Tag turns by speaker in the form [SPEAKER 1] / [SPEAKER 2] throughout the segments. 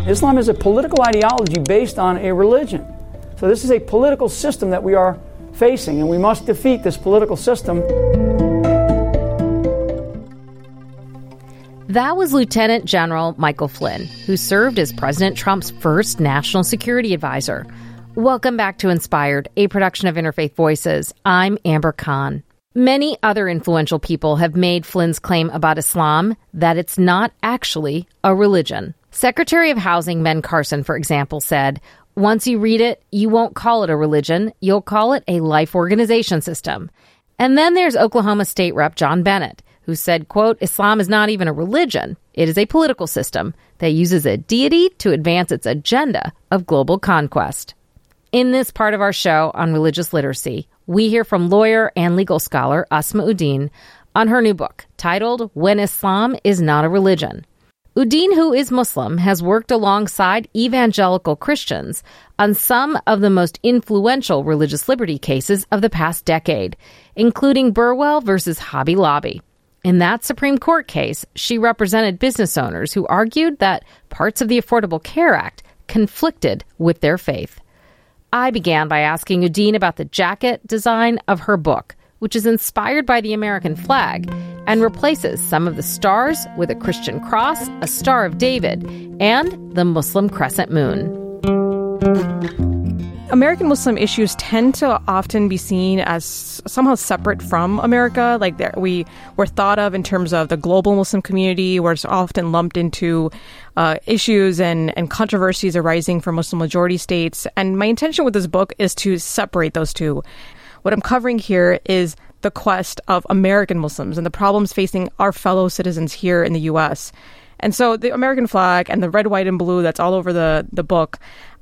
[SPEAKER 1] Islam is a political ideology based on a religion. So this is a political system that we are facing, and we must defeat this political system.
[SPEAKER 2] That was Lieutenant General Michael Flynn, who served as President Trump's first national security advisor. Welcome back to Inspired, a production of Interfaith Voices. I'm Amber Khan. Many other influential people have made Flynn's claim about Islam that it's not actually a religion. Secretary of Housing Ben Carson, for example, said, "Once you read it, you won't call it a religion. You'll call it a life organization system." And then there's Oklahoma State Rep John Bennett, who said, quote, "Islam is not even a religion. It is a political system that uses a deity to advance its agenda of global conquest." In this part of our show on religious literacy, we hear from lawyer and legal scholar Asma Uddin on her new book titled When Islam is Not a Religion. Uddin, who is Muslim, has worked alongside evangelical Christians on some of the most influential religious liberty cases of the past decade, including Burwell versus Hobby Lobby. In that Supreme Court case, she represented business owners who argued that parts of the Affordable Care Act conflicted with their faith. I began by asking Uddin about the jacket design of her book, which is inspired by the American flag and replaces some of the stars with a Christian cross, a Star of David, and the Muslim crescent moon.
[SPEAKER 3] American Muslim issues tend to often be seen as somehow separate from America. Like we're thought of in terms of the global Muslim community, where it's often lumped into issues and controversies arising from Muslim majority states. And my intention with this book is to separate those two. What I'm covering here is the quest of American Muslims and the problems facing our fellow citizens here in the U.S. And so the American flag and the red, white, and blue that's all over the book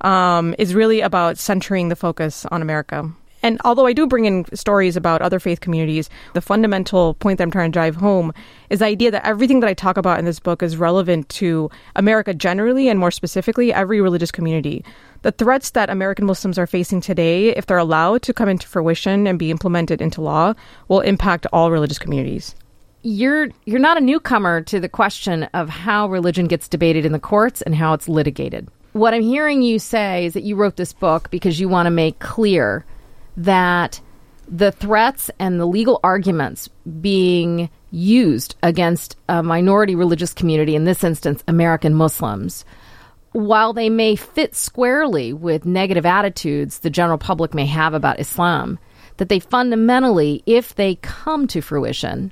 [SPEAKER 3] is really about centering the focus on America. And although I do bring in stories about other faith communities, the fundamental point that I'm trying to drive home is the idea that everything that I talk about in this book is relevant to America generally, and more specifically, every religious community. The threats that American Muslims are facing today, if they're allowed to come into fruition and be implemented into law, will impact all religious communities.
[SPEAKER 2] You're not a newcomer to the question of how religion gets debated in the courts and how it's litigated. What I'm hearing you say is that you wrote this book because you want to make clear that the threats and the legal arguments being used against a minority religious community, in this instance, American Muslims, while they may fit squarely with negative attitudes the general public may have about Islam, that they fundamentally, if they come to fruition,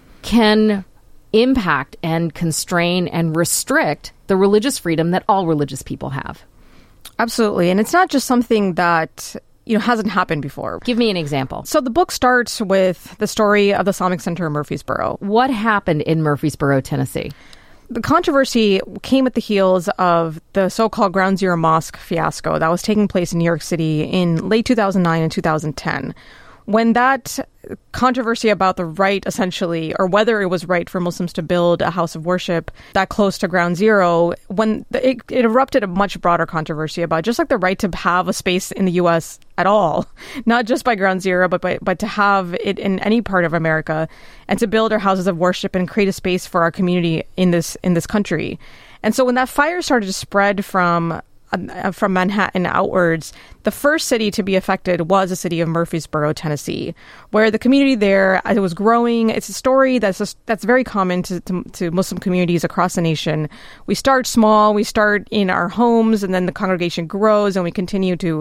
[SPEAKER 2] can impact and constrain and restrict the religious freedom that all religious people have.
[SPEAKER 3] Absolutely. And it's not just something that hasn't happened before.
[SPEAKER 2] Give me an example.
[SPEAKER 3] So the book starts with the story of the Islamic Center in Murfreesboro.
[SPEAKER 2] What happened in Murfreesboro, Tennessee?
[SPEAKER 3] The controversy came at the heels of the so-called Ground Zero Mosque fiasco that was taking place in New York City in late 2009 and 2010. When that controversy about the right, essentially, or whether it was right for Muslims to build a house of worship that close to Ground Zero, when it erupted a much broader controversy about just like the right to have a space in the U.S. at all, not just by Ground Zero, but to have it in any part of America, and to build our houses of worship and create a space for our community in this country. And so when that fire started to spread from Manhattan outwards, the first city to be affected was the city of Murfreesboro, Tennessee, where the community there, as it was growing, it's a story that's very common to Muslim communities across the nation. We start small, we start in our homes, and then the congregation grows, and we continue to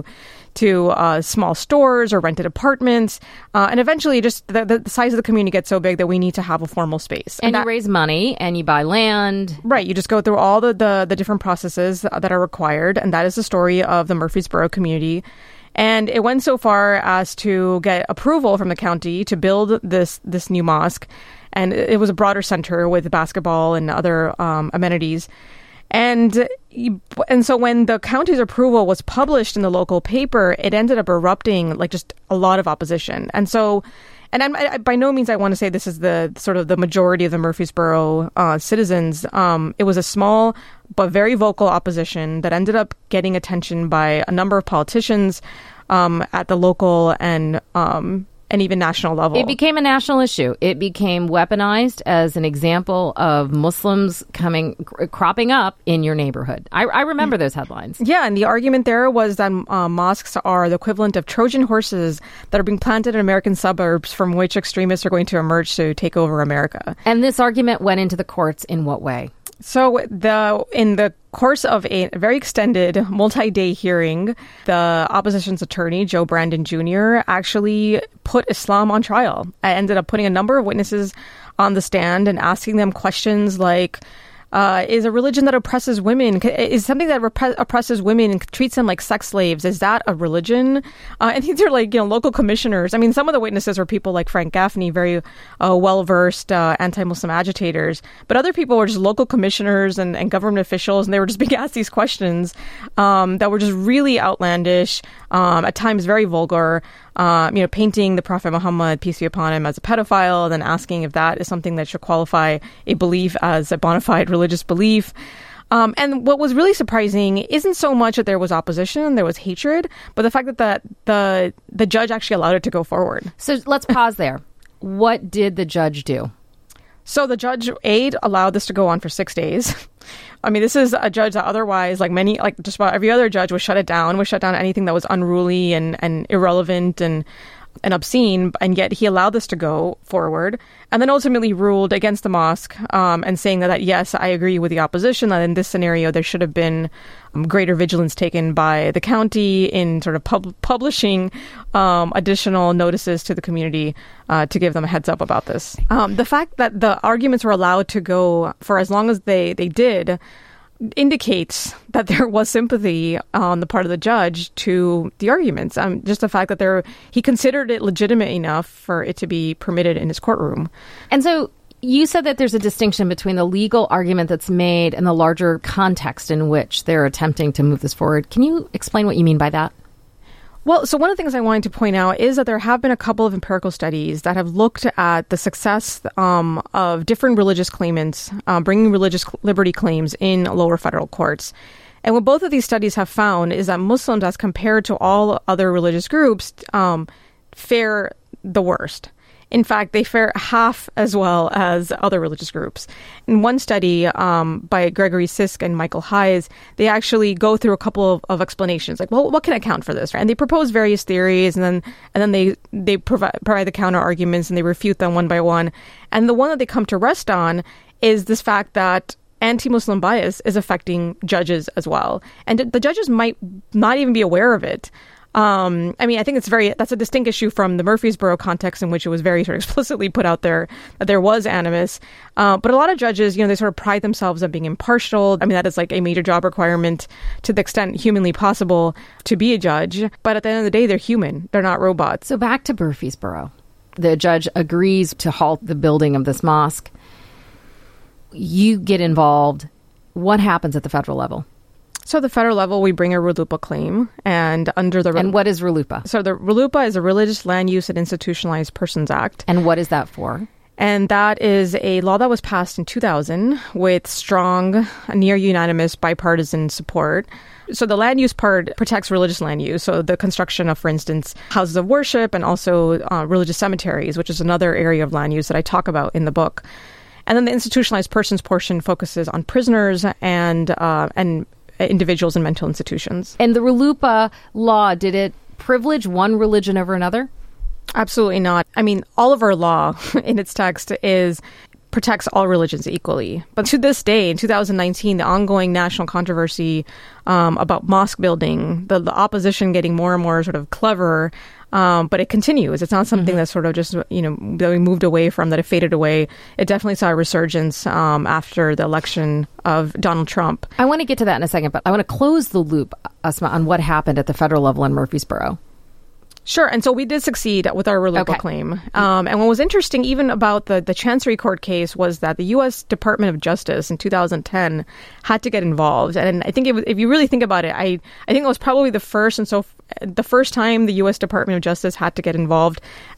[SPEAKER 3] small stores or rented apartments. And eventually just the size of the community gets so big that we need to have a formal space.
[SPEAKER 2] And you raise money and you buy land.
[SPEAKER 3] Right. You just go through all the different processes that are required. And that is the story of the Murfreesboro community. And it went so far as to get approval from the county to build this new mosque. And it was a broader center with basketball and other amenities. And so when the county's approval was published in the local paper, it ended up erupting like just a lot of opposition. And so, and I, by no means I want to say this is the sort of the majority of the Murfreesboro citizens. It was a small but very vocal opposition that ended up getting attention by a number of politicians at the local and and even national level.
[SPEAKER 2] It became a national issue. It became weaponized as an example of Muslims cropping up in your neighborhood. I remember those headlines.
[SPEAKER 3] Yeah, and the argument there was that mosques are the equivalent of Trojan horses that are being planted in American suburbs from which extremists are going to emerge to take over America.
[SPEAKER 2] And this argument went into the courts in what way?
[SPEAKER 3] So in the course of a very extended multi-day hearing, the opposition's attorney, Joe Brandon Jr., actually put Islam on trial. I ended up putting a number of witnesses on the stand and asking them questions like, is a religion that oppresses women, is something that oppresses women and treats them like sex slaves, is that a religion? And these are like, local commissioners. I mean, some of the witnesses were people like Frank Gaffney, very well-versed anti-Muslim agitators. But other people were just local commissioners and government officials, and they were just being asked these questions that were just really outlandish, at times very vulgar. Painting the Prophet Muhammad, peace be upon him, as a pedophile, and then asking if that is something that should qualify a belief as a bona fide religious belief. And what was really surprising isn't so much that there was opposition, there was hatred, but the fact that the judge actually allowed it to go forward.
[SPEAKER 2] So let's pause there. What did the judge do?
[SPEAKER 3] So the judge allowed this to go on for 6 days. I mean, this is a judge that otherwise, like just about every other judge, would shut down anything that was unruly and irrelevant and obscene, and yet he allowed this to go forward, and then ultimately ruled against the mosque, and saying that yes, I agree with the opposition, that in this scenario there should have been greater vigilance taken by the county in sort of publishing additional notices to the community to give them a heads up about this. The fact that the arguments were allowed to go for as long as they did indicates that there was sympathy on the part of the judge to the arguments. Just the fact that he considered it legitimate enough for it to be permitted in his courtroom.
[SPEAKER 2] And so you said that there's a distinction between the legal argument that's made and the larger context in which they're attempting to move this forward. Can you explain what you mean by that?
[SPEAKER 3] Well, so one of the things I wanted to point out is that there have been a couple of empirical studies that have looked at the success of different religious claimants bringing religious liberty claims in lower federal courts. And what both of these studies have found is that Muslims, as compared to all other religious groups, fare the worst. In fact, they fare half as well as other religious groups. In one study by Gregory Sisk and Michael Hayes, they actually go through a couple of explanations, like, well, what can account for this? And they propose various theories, and then they provide the counter arguments, and they refute them one by one. And the one that they come to rest on is this fact that anti-Muslim bias is affecting judges as well, and the judges might not even be aware of it. I think that's a distinct issue from the Murfreesboro context, in which it was very sort of explicitly put out there that there was animus. But a lot of judges, they sort of pride themselves on being impartial. I mean, that is like a major job requirement to the extent humanly possible to be a judge. But at the end of the day, they're human. They're not robots.
[SPEAKER 2] So back to Murfreesboro. The judge agrees to halt the building of this mosque. You get involved. What happens at the federal level?
[SPEAKER 3] So at the federal level, we bring a RLUIPA claim, and under the...
[SPEAKER 2] And what is RLUIPA?
[SPEAKER 3] So the RLUIPA is a Religious Land Use and Institutionalized Persons Act.
[SPEAKER 2] And what is that for?
[SPEAKER 3] And that is a law that was passed in 2000 with strong, near unanimous bipartisan support. So the land use part protects religious land use. So the construction of, for instance, houses of worship, and also religious cemeteries, which is another area of land use that I talk about in the book. And then the institutionalized persons portion focuses on prisoners and individuals in mental institutions.
[SPEAKER 2] And the RLUIPA law, did it privilege one religion over another?
[SPEAKER 3] Absolutely not. I mean, all of our law in its text protects all religions equally. But to this day, in 2019, the ongoing national controversy about mosque building, the opposition getting more and more sort of clever, but it continues. It's not something that's sort of just, that we moved away from, that it faded away. It definitely saw a resurgence after the election of Donald Trump.
[SPEAKER 2] I want to get to that in a second, but I want to close the loop, Asma, on what happened at the federal level in Murfreesboro.
[SPEAKER 3] Sure. And so we did succeed with our RLUIPA claim. And what was interesting even about the Chancery Court case was that the U.S. Department of Justice in 2010 had to get involved. And I think if you really think about it, I think it was probably the first time the U.S. Department of Justice had to get involved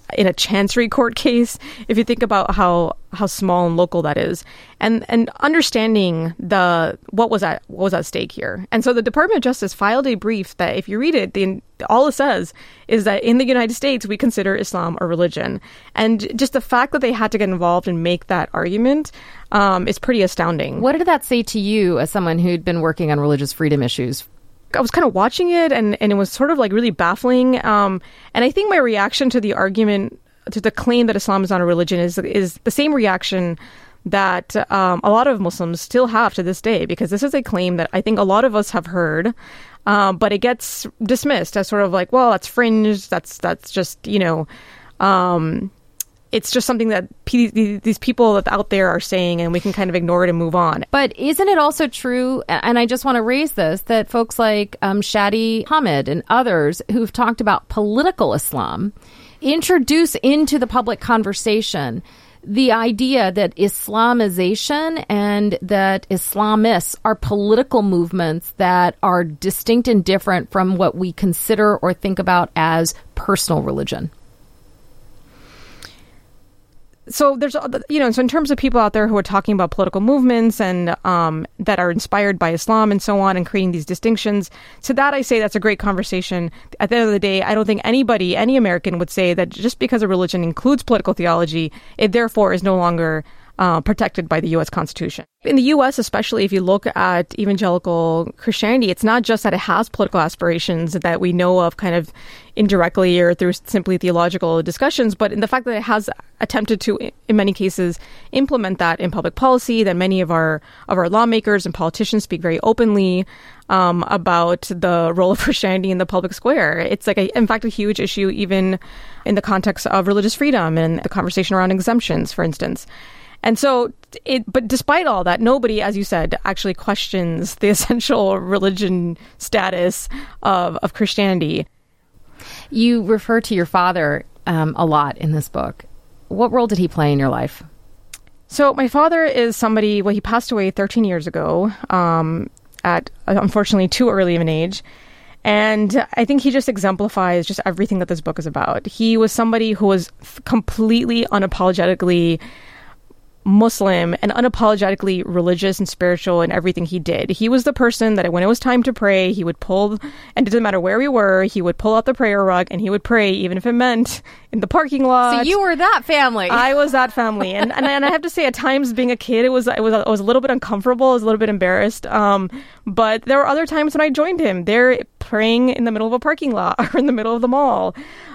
[SPEAKER 3] in a chancery court case, if you think about how small and local that is, and understanding what was at stake here. And so the Department of Justice filed a brief that, if you read it, all it says is that in the United States, we consider Islam a religion. And just the fact that they had to get involved and make that argument is pretty astounding.
[SPEAKER 2] What did that say to you as someone who'd been working on religious freedom issues?
[SPEAKER 3] I was kind of watching it, and it was sort of like really baffling. And I think my reaction to the argument, to the claim that Islam is not a religion, is the same reaction that a lot of Muslims still have to this day, because this is a claim that I think a lot of us have heard, but it gets dismissed as sort of like, well, that's fringe. That's just, it's just something that these people out there are saying, and we can kind of ignore it and move on.
[SPEAKER 2] But isn't it also true, and I just want to raise this, that folks like Shadi Hamid and others who've talked about political Islam introduce into the public conversation the idea that Islamization and that Islamists are political movements that are distinct and different from what we consider or think about as personal religion?
[SPEAKER 3] So there's, so in terms of people out there who are talking about political movements and that are inspired by Islam and so on, and creating these distinctions, to that I say that's a great conversation. At the end of the day, I don't think any American would say that just because a religion includes political theology, it therefore is no longer protected by the U.S. Constitution. In the U.S., especially if you look at evangelical Christianity, it's not just that it has political aspirations that we know of kind of indirectly or through simply theological discussions, but in the fact that it has attempted to, in many cases, implement that in public policy, that many of our lawmakers and politicians speak very openly about the role of Christianity in the public square. It's like, in fact, a huge issue even in the context of religious freedom and the conversation around exemptions, for instance. And so, but despite all that, nobody, as you said, actually questions the essential religion status of Christianity.
[SPEAKER 2] You refer to your father a lot in this book. What role did he play in your life?
[SPEAKER 3] So my father is somebody, he passed away 13 years ago at, unfortunately, too early of an age. And I think he just exemplifies just everything that this book is about. He was somebody who was completely unapologetically Muslim and unapologetically religious and spiritual in everything he did. He was the person that when it was time to pray, he would pull, and it didn't matter where we were, he would pull out the prayer rug and he would pray, even if it meant in the parking lot.
[SPEAKER 2] So you were that family.
[SPEAKER 3] I was that family. And I have to say, at times being a kid, I was a little bit uncomfortable. I was a little bit embarrassed. But there were other times when I joined him. They're praying in the middle of a parking lot or in the middle of the mall.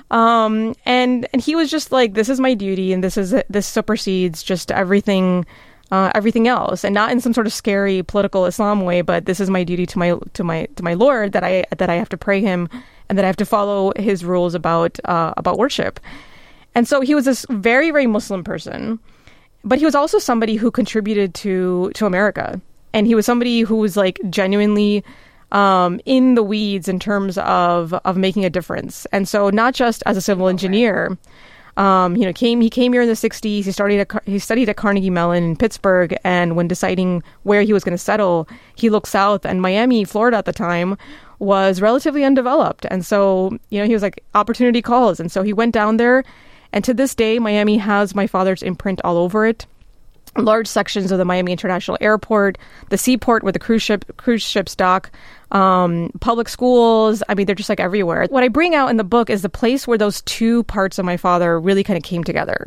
[SPEAKER 3] And he was just like, this is my duty, and this supersedes just everything else, and not in some sort of scary political Islam way, but this is my duty to my Lord, that I have to pray him and that I have to follow his rules about worship. And so he was this very, very Muslim person, but he was also somebody who contributed to America, and he was somebody who was like genuinely in the weeds in terms of making a difference. And so not just as a civil engineer, he came here in the 60s. He studied at Carnegie Mellon in Pittsburgh. And when deciding where he was going to settle, he looked south, and Miami, Florida at the time was relatively undeveloped. And so, he was like, opportunity calls. And so he went down there. And to this day, Miami has my father's imprint all over it. Large sections of the Miami International Airport, the seaport where the cruise ships dock, public schools. I mean, they're just like everywhere. What I bring out in the book is the place where those two parts of my father really kind of came together.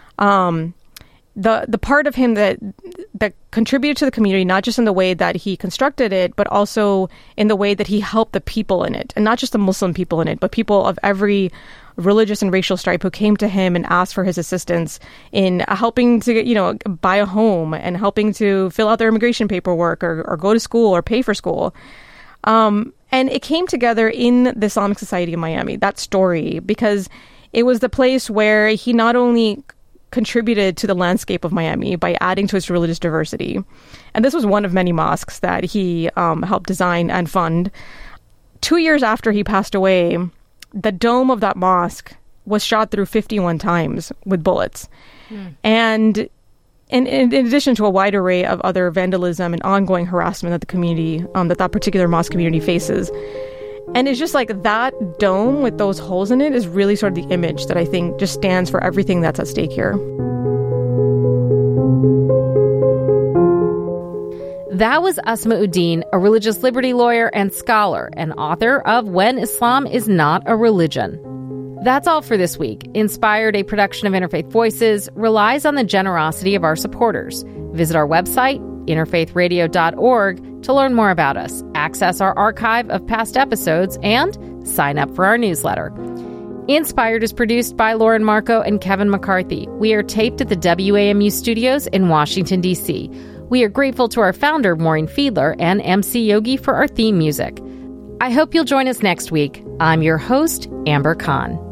[SPEAKER 3] The part of him that contributed to the community, not just in the way that he constructed it, but also in the way that he helped the people in it, and not just the Muslim people in it, but people of every religious and racial stripe who came to him and asked for his assistance in helping to, buy a home and helping to fill out their immigration paperwork or go to school or pay for school. And it came together in the Islamic Society of Miami, that story, because it was the place where he not only contributed to the landscape of Miami by adding to its religious diversity, and this was one of many mosques that he helped design and fund. 2 years after he passed away, the dome of that mosque was shot through 51 times with bullets. And in addition to a wide array of other vandalism and ongoing harassment that the community, that particular mosque community faces. And it's just like that dome with those holes in it is really sort of the image that I think just stands for everything that's at stake here.
[SPEAKER 2] That was Asma Uddin, a religious liberty lawyer and scholar, and author of When Islam is Not a Religion. That's all for this week. Inspired, a production of Interfaith Voices, relies on the generosity of our supporters. Visit our website, interfaithradio.org, to learn more about us, access our archive of past episodes, and sign up for our newsletter. Inspired is produced by Lauren Marco and Kevin McCarthy. We are taped at the WAMU studios in Washington, D.C. We are grateful to our founder, Maureen Fiedler, and MC Yogi for our theme music. I hope you'll join us next week. I'm your host, Amber Kahn.